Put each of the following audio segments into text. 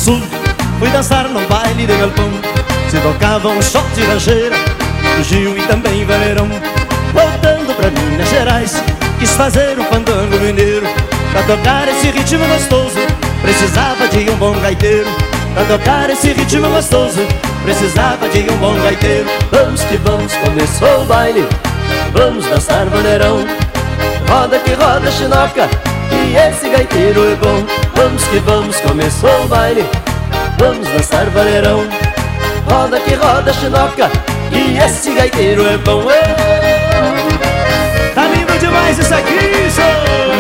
Sul, fui dançar num baile de galpão. Se tocavam shot de rancheira, Gil e também vaneirão. Voltando pra Minas Gerais, quis fazer um fandango mineiro. Pra tocar esse ritmo gostoso, precisava de um bom gaiteiro. Pra tocar esse ritmo gostoso, precisava de um bom gaiteiro. Vamos que vamos, começou o baile, vamos dançar vaneirão. Roda que roda, chinoca, e esse gaiteiro é bom. Vamos que vamos, começou o baile, vamos dançar vaneirão. Roda que roda, chinoca, e esse gaiteiro é bom. Tá lindo demais isso aqui, senhor!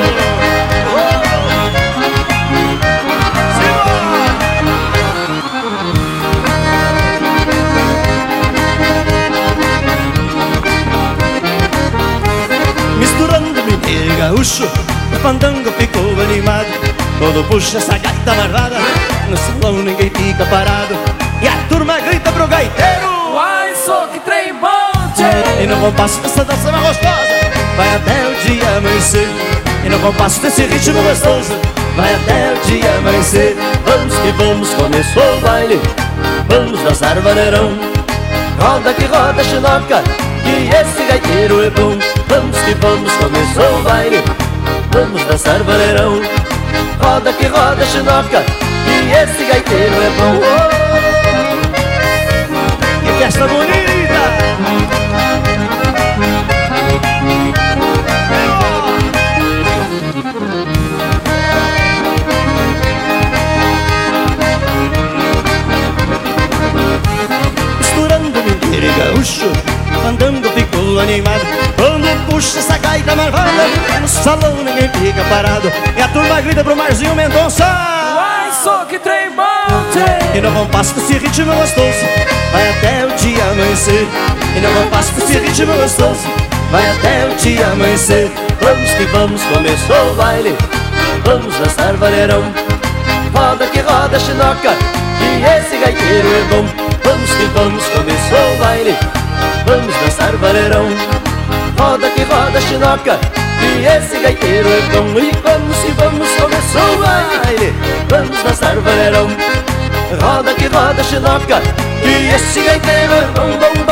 Misturando mineiro e gaúcho, o fandango ficou animado. Todo puxa essa gaita amarrada, no salão ninguém fica parado. E a turma grita pro gaiteiro: Uai, só que trem bom, tchê! E no compasso dessa dança mais gostosa, vai até o dia amanhecer. E no compasso desse ritmo gostoso, vai até o dia amanhecer. Vamos que vamos, começou o baile, vamos dançar vaneirão. Roda que roda, chinoca, que esse gaiteiro é bom. Vamos que vamos, começou o baile, vamos dançar vaneirão. Roda que roda, chinoca, que esse gaiteiro é bom. Que festa bonita! Misturando mineiro e gaúcho, fandango ficou animado. Quando puxa essa gaita marvada, no salão ninguém fica parado. E a turma grita pro Marzinho Mendonça: Uai, só que trem bom, tchê! E no compasso desse ritmo gostoso, vai até o dia amanhecer. E no compasso desse ritmo gostoso, vai até o dia amanhecer. Vamos que vamos, começou o baile, vamos dançar vaneirão. Roda que roda, chinoca, que esse gaiteiro é bom. Vamos que vamos, começou o baile, vamos dançar vaneirão. Roda que roda, chinoca, que esse gaiteiro é bom. E vamos que vamos, começou o baile, vamos dançar vaneirão. Roda que roda, chinoca, que esse gaiteiro é bom, bom,